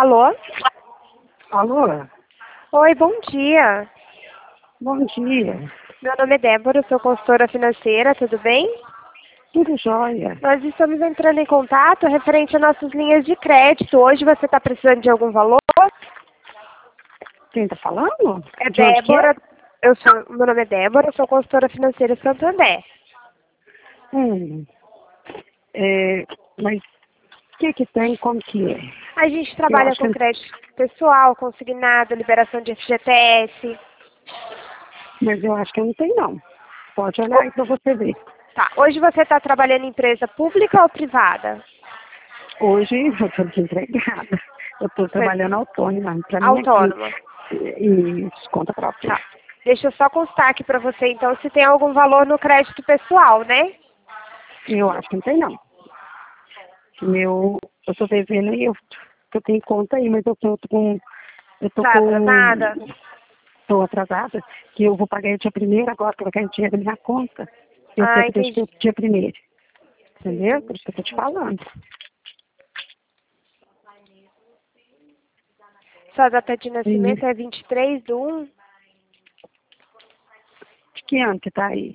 Alô? Alô? Oi, bom dia. Bom dia. Meu nome é Débora, eu sou consultora financeira, tudo bem? Tudo jóia? Nós estamos entrando em contato referente às nossas linhas de crédito. Hoje você está precisando de algum valor? Quem tá falando? É De onde que é? Débora, meu nome é Débora, eu sou consultora financeira Santander. Hum. Mas o que tem? Como que é? A gente Eu trabalha acho com que... crédito pessoal, consignado, liberação de FGTS. Mas eu acho que não tem, não. Pode olhar aí pra você ver. Tá, hoje você está trabalhando em empresa pública ou privada? Hoje eu tô desempregada. Eu tô Pois, trabalhando autônoma. Pra mim aqui, autônoma. e conta própria. Tá. Deixa eu só constar aqui para você, então, se tem algum valor no crédito pessoal, né? Eu acho que não tem, não. Eu tô devendo aí, eu tenho conta aí, mas eu tô com... Eu tô Tá atrasada? com... Estou atrasada, que eu vou pagar dia primeiro agora, que eu quero dinheiro da minha conta. Eu Ah, tenho que deixar entendi. dia primeiro. Entendeu? Entendi. Por isso que eu tô te falando. Sua data de E nascimento é 23/1? de que ano que tá aí?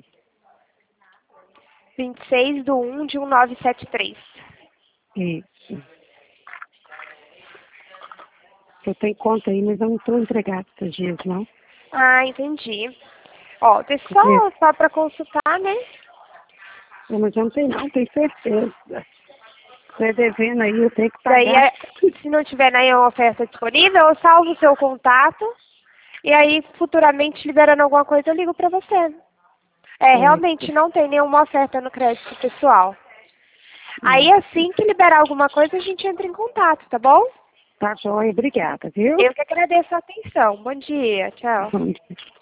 26/1 de 1973. Isso. Eu tenho conta aí, mas eu não estou entregada esses dias, não. Ah, entendi. Ó, deixa Porque, só para consultar, né? mas eu não tenho não, tenho certeza. Você devendo aí, eu tenho que Daí, pagar. se não tiver nenhuma oferta disponível, eu salvo o seu contato e aí, futuramente, liberando alguma coisa, eu ligo para você. Realmente Certo. não tem nenhuma oferta no crédito pessoal. Aí, Isso. assim que liberar alguma coisa, a gente entra em contato, tá bom? Tá joia, obrigada, viu? Eu que agradeço a atenção. Bom dia. Tchau. Bom dia.